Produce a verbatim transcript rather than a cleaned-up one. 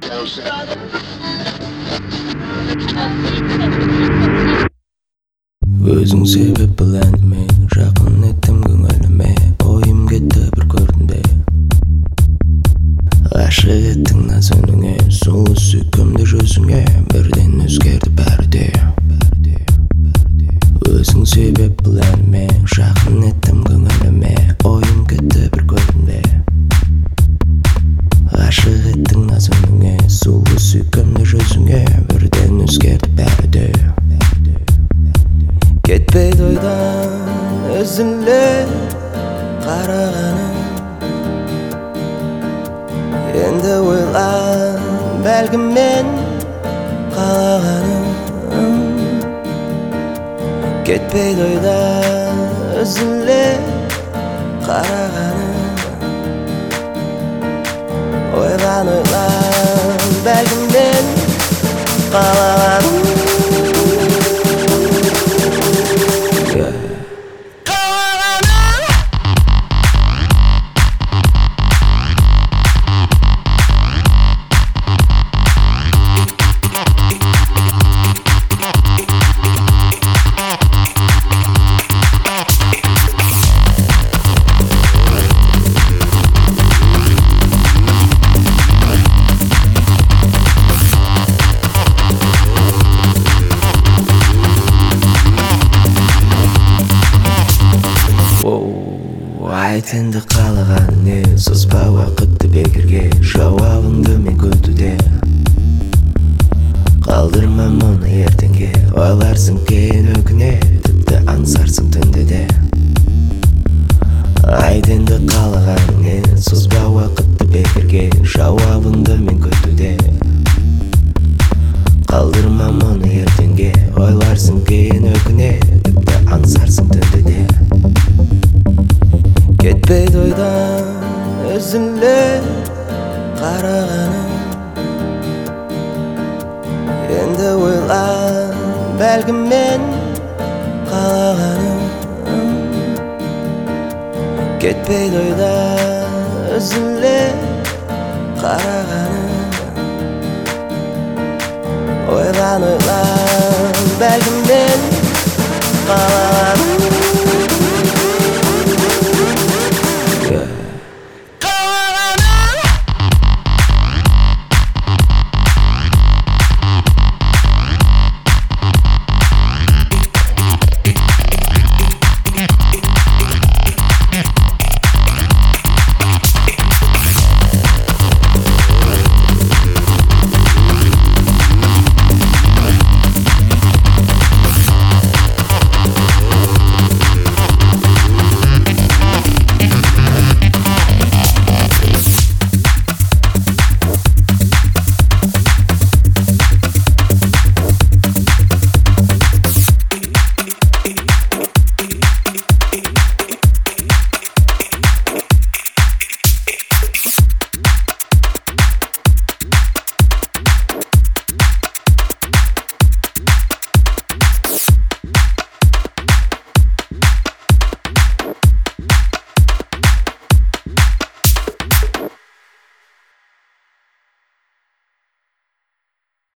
Өзің себеп біләніме жақын еттім көңіліме, ойым кетті бір көрдімде. Ғашық еттің наз үніңе, сұлу сүйкімді жүзіңе, бірден өзгерді бәрі де. Өзің себеп біләніме жақын еттім көңіліме, ойым кетті бір көрдімде. Ғашық еттің наз үніңе, сұлу сүйкімді жүзіңе, бірден өзгерді бәрі де. Кетпейді ойдан үзіліп қарағаным, енді ойла бәлкім мен қалағаным. Кетпейді ойдан үзіліп қарағаным, ойлан ойлан бәлкім мен қалағаным. Айтынды қалаған не, созба уақытты бекерге, жауабыңды мен күтуде. Қалдырма мұны ертеңге, ойларсың кейін өкіне, тіпті аңсарсың түнде де. Айтынды қалаған не, созба уақытты бекерге, жауабыңды мен күтуде. Қалдырма мұны ертеңге, ойларсың кейін өкіне, тіпті аңсарсың түнде де. Кетпейді ойдан үзіліп қарағаным, енді ойла бәлкім мен қалағаным. Кетпейді ойдан үзіліп қарағаным, ойлан ойлан